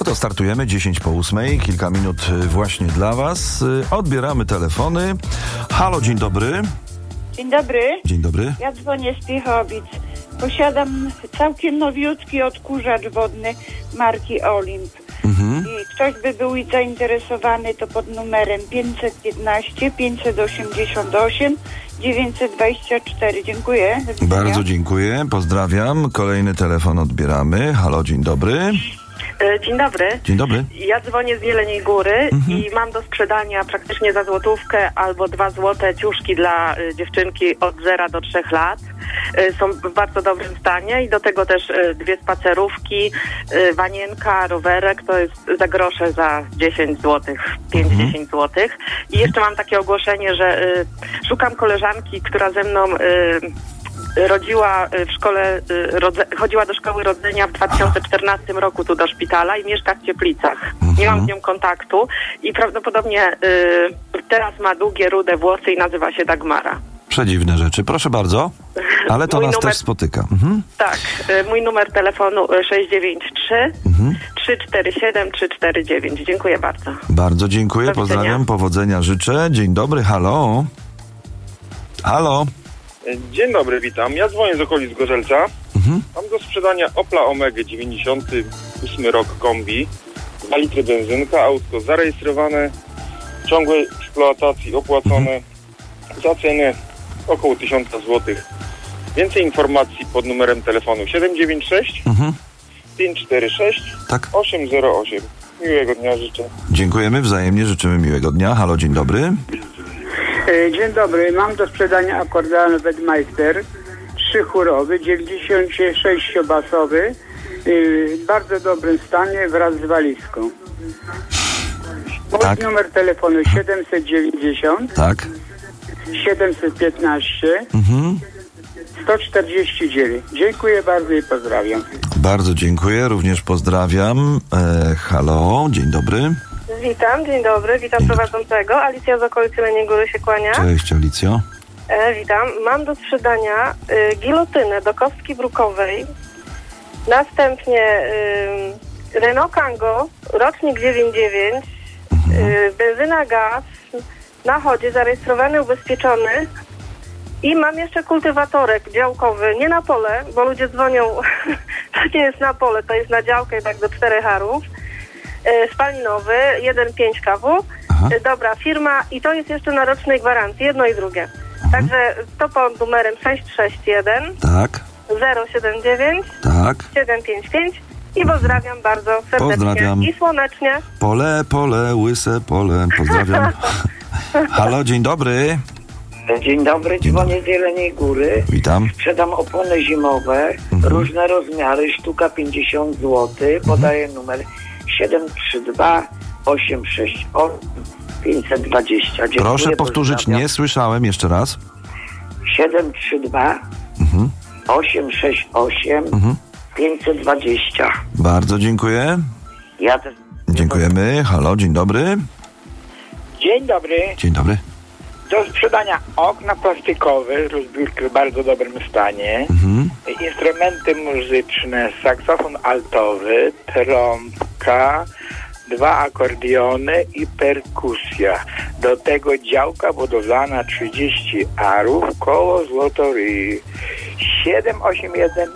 to startujemy 10:08, kilka minut właśnie dla Was. Odbieramy telefony. Halo, dzień dobry. Dzień dobry. Dzień dobry. Ja dzwonię z Piechowic. Posiadam całkiem nowiutki odkurzacz wodny marki Olimp. I ktoś by był zainteresowany, to pod numerem 515 588 924. Dziękuję. Bardzo dziękuję, pozdrawiam. Kolejny telefon odbieramy. Halo, dzień dobry. Dzień dobry. Dzień dobry. Ja dzwonię z Jeleniej Góry i mam do sprzedania praktycznie za złotówkę albo 2 złote ciuszki dla dziewczynki od 0 do 3 lat. Są w bardzo dobrym stanie i do tego też 2 spacerówki, wanienka, rowerek, to jest za grosze, za 10 zł, 5-10 zł. I jeszcze mam takie ogłoszenie, że szukam koleżanki, która ze mną rodziła w szkole, chodziła do szkoły rodzenia w 2014 roku tu do szpitala i mieszka w Cieplicach. Nie mam z nią kontaktu i prawdopodobnie teraz ma długie, rude włosy i nazywa się Dagmara. Przedziwne rzeczy, proszę bardzo. Ale to nas też spotyka. Tak, mój numer telefonu 693 347 349. Dziękuję bardzo. Bardzo dziękuję, pozdrawiam, powodzenia życzę. Dzień dobry, halo. Halo. Dzień dobry, witam. Ja dzwonię z okolic Gorzelca. Mam do sprzedania Opla Omega 98 rok kombi, 2 litry benzynka, autko zarejestrowane, ciągłej eksploatacji opłacone, za cenę około 1000 zł. Więcej informacji pod numerem telefonu 796 546 808. Miłego dnia życzę. Dziękujemy, wzajemnie życzymy miłego dnia. Halo, dzień dobry. Dzień dobry, mam do sprzedania akordeon Wedmeister 3-chórowy, 96-basowy, w bardzo dobrym stanie wraz z walizką. Mój numer telefonu 790 715 149. Dziękuję bardzo i pozdrawiam. Bardzo dziękuję, również pozdrawiam. Halo, dzień dobry. Witam, dzień dobry, witam prowadzącego. Alicja z okolicy Jeleniej Góry się kłania. Cześć, Alicjo. Witam. Mam do sprzedania gilotynę do kostki brukowej. Następnie Renault Kangoo, rocznik 99, benzyna, gaz, na chodzie, zarejestrowany, ubezpieczony. I mam jeszcze kultywatorek działkowy, nie na pole, bo ludzie dzwonią, to nie jest na pole, to jest na działkę, tak do 4 harów. Spalinowy, 1,5 kW. Dobra firma i to jest jeszcze na rocznej gwarancji, jedno i drugie. Także to pod numerem 661 079 755 i pozdrawiam bardzo serdecznie. Pozdrawiam. I słonecznie. Pole, łyse pole. Pozdrawiam. Halo, dzień dobry. Dzień dobry, dzwonię z Jeleniej Góry. Witam. Sprzedam opony zimowe, różne rozmiary, sztuka 50 zł. Podaję numer 732 868 520. Dziękuję, proszę powtórzyć, nie słyszałem, jeszcze raz. 732 868 520. Bardzo dziękuję. Ja też. Dziękujemy. Halo, dzień dobry. Dzień dobry. Dzień dobry. Do sprzedania okna plastikowe, rozbiórki w bardzo dobrym stanie, instrumenty muzyczne, saksofon altowy, trąbka, 2 akordeony i perkusja. Do tego działka budowlana 30 arów koło Złotoryi. 781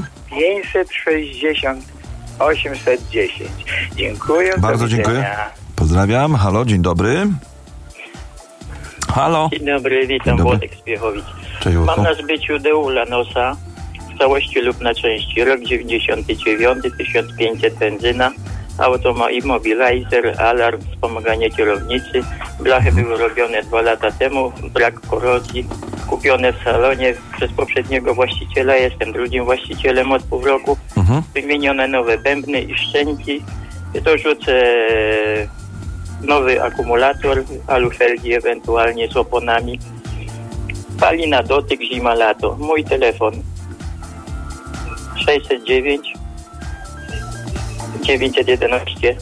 560 810. Dziękuję. Bardzo dziękuję. Pozdrawiam. Halo, dzień dobry. Halo. Dzień dobry, witam, Włodek z Piechowic. Cześć, mam na zbyciu DEU Lanosa w całości lub na części. Rok 99, 1500 benzyna. Auto ma immobilizer, alarm, wspomaganie kierownicy. Blachy były robione 2 lata temu, brak korozji. Kupione w salonie przez poprzedniego właściciela. Jestem drugim właścicielem od pół roku. Wymienione nowe bębny i szczęki. Dorzucę nowy akumulator, alufelgi ewentualnie z oponami. Pali na dotyk, zima, lato. Mój telefon 609 911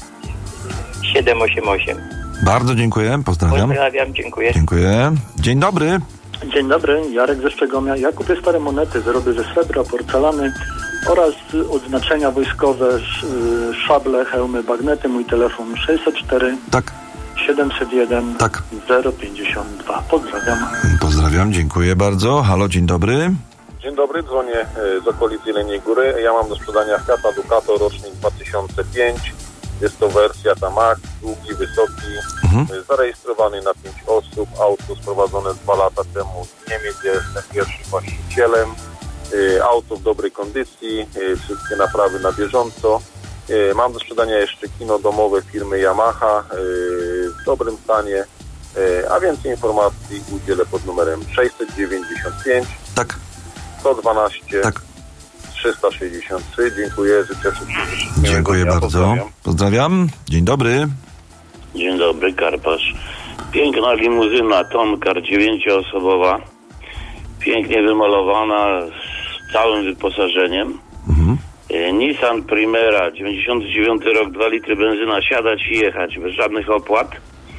788. Bardzo dziękuję, pozdrawiam. Pozdrawiam, dziękuję. Dziękuję. Dzień dobry. Dzień dobry, Jarek ze Szczegomia. Ja kupię stare monety, wyroby ze srebra, porcelany oraz odznaczenia wojskowe, szable, hełmy, bagnety. Mój telefon 604 Tak. 701 Tak. 052. Pozdrawiam. Pozdrawiam, dziękuję bardzo. Halo, dzień dobry. Dzień dobry, dzwonię z okolicy Jeleniej Góry. Ja mam do sprzedania Fiata Ducato, rocznik 2005. Jest to wersja Max, długi, wysoki, zarejestrowany na 5 osób. Auto sprowadzone 2 lata temu z Niemiec, ja jestem pierwszym właścicielem. Auto w dobrej kondycji, wszystkie naprawy na bieżąco. Mam do sprzedania jeszcze kino domowe firmy Yamaha w dobrym stanie, a więcej informacji udzielę pod numerem 695 Tak. 112 Tak. 363. Dziękuję, życzę wszystkim. Dziękuję bardzo. Pozdrawiam. Dzień dobry. Dzień dobry, Karpasz. Piękna limuzyna Tonkar 9-osobowa, pięknie wymalowana, z całym wyposażeniem. Nissan Primera, 99 rok, 2 litry benzyna, siadać i jechać, bez żadnych opłat.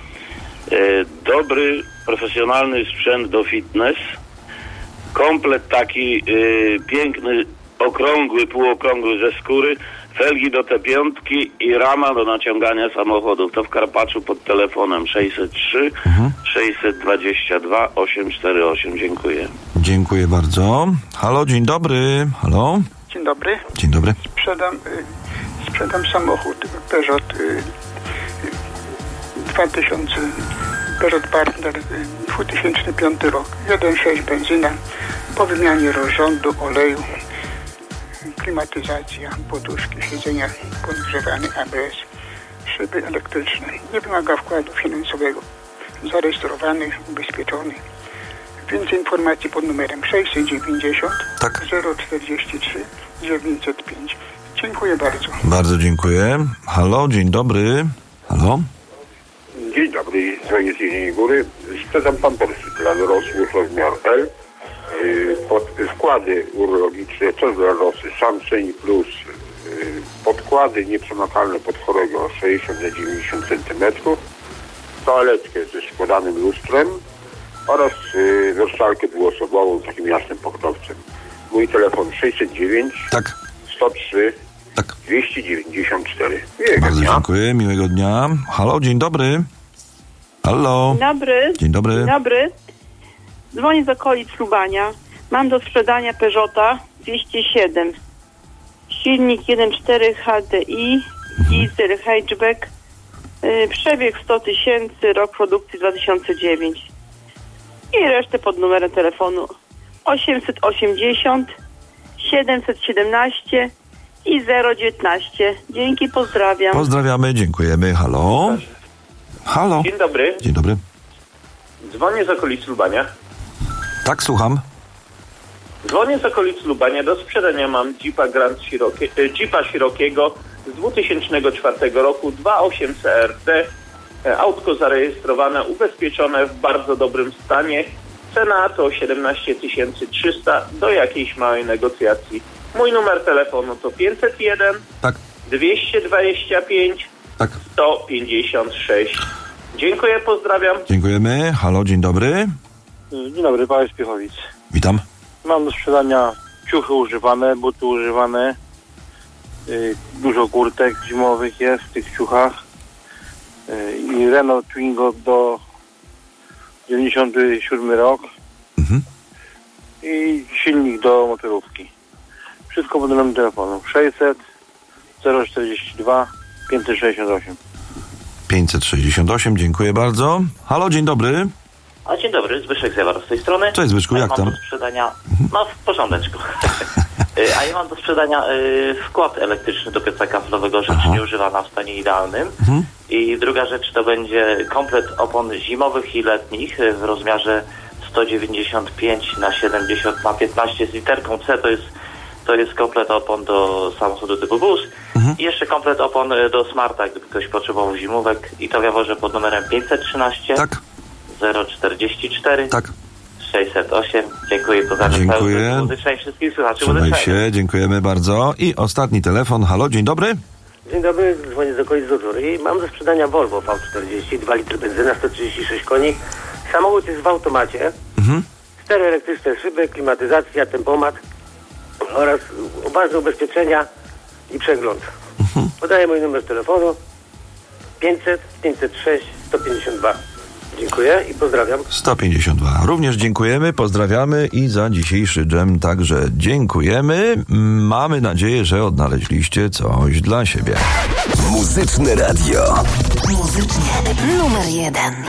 Dobry, profesjonalny sprzęt do fitness. Komplet taki piękny, okrągły, półokrągły ze skóry, felgi do T5 i rama do naciągania samochodów. To w Karpaczu pod telefonem 603 622 848. Dziękuję. Dziękuję bardzo. Halo, dzień dobry. Halo. Dzień dobry. Dzień dobry. Sprzedam samochód Peugeot 2000, Peugeot Partner 2005 rok, 1.6 benzyna, po wymianie rozrządu, oleju, klimatyzacja, poduszki, siedzenia podgrzewane, ABS, szyby elektryczne. Nie wymaga wkładu finansowego. Zarejestrowany, ubezpieczony. Więcej informacji pod numerem 690 043 905. Dziękuję bardzo. Bardzo dziękuję. Halo, dzień dobry. Halo. Dzień dobry, dzwonię z Jeleniej Góry. Sprzedam pampersy dla dorosłych rozmiar L. Wkłady urologiczne, co dla dorosłych, Sunshine Plus. Podkłady nieprzemakalne pod chorego 60 na 90 cm. Toaletkę ze składanym lustrem oraz wersalkę dwuosobową z takim jasnym pokrowcem. Mój telefon 609 103 294. Bardzo dziękuję, miłego dnia. Halo, dzień dobry. Halo. Dzień dobry. Dzień dobry. Dzień dobry. Dzwonię z okolic Lubania. Mam do sprzedania Peugeota 207. Silnik 1.4 HDI, diesel hatchback, przebieg 100 000, rok produkcji 2009. I resztę pod numerem telefonu 880 717 i 019. Dzięki, pozdrawiam. Pozdrawiamy, dziękujemy. Halo. Halo. Dzień dobry. Dzień dobry. Dzwonię z okolic Lubania. Tak, słucham. Dzwonię z okolic Lubania. Do sprzedania mam Jeepa Cherokee'ego z 2004 roku, 2.8 CRT. Autko zarejestrowane, ubezpieczone, w bardzo dobrym stanie. Cena to 17 300 do jakiejś małej negocjacji. Mój numer telefonu to 501 225 156. Dziękuję, pozdrawiam. Dziękujemy. Halo, dzień dobry. Dzień dobry, Paweł z Piechowic. Witam. Mam do sprzedania ciuchy używane, buty używane. Dużo kurtek zimowych jest w tych ciuchach. I Renault Twingo do 97 rok. I silnik do motorówki. Wszystko pod numerem telefonu 600 042 568. 568, dziękuję bardzo. Halo, dzień dobry. A dzień dobry, Zbyszek Zjawar z tej strony. Cześć Zbyszku, jak tam? Mam do sprzedania, no w porządeczku. A ja mam do sprzedania wkład elektryczny do pieca kaflowego, rzecz nieużywana w stanie idealnym. I druga rzecz to będzie komplet opon zimowych i letnich w rozmiarze 195 na 70 na 15 z literką C. To jest komplet opon do samochodu typu bus. I jeszcze komplet opon do Smarta, gdyby ktoś potrzebował zimówek. I to w Jaworze pod numerem 513 044 608. Dziękuję, pozdrawiam. Dziękuję. Wszystkich słuchaczy. Trzymaj się, dziękujemy bardzo. I ostatni telefon. Halo, dzień dobry. Dzień dobry, dzwonię z okolic Zozury i mam do sprzedania Volvo V40, 2 litry benzyna, 136 koni. Samochód jest w automacie. 4 elektryczne szyby, klimatyzacja, tempomat. oraz ważne ubezpieczenia i przegląd. Podaję mój numer telefonu 500 506 152. Dziękuję i pozdrawiam. 152. Również dziękujemy, pozdrawiamy i za dzisiejszy dżem także dziękujemy. Mamy nadzieję, że odnaleźliście coś dla siebie. Muzyczne radio. Muzyczne numer 1.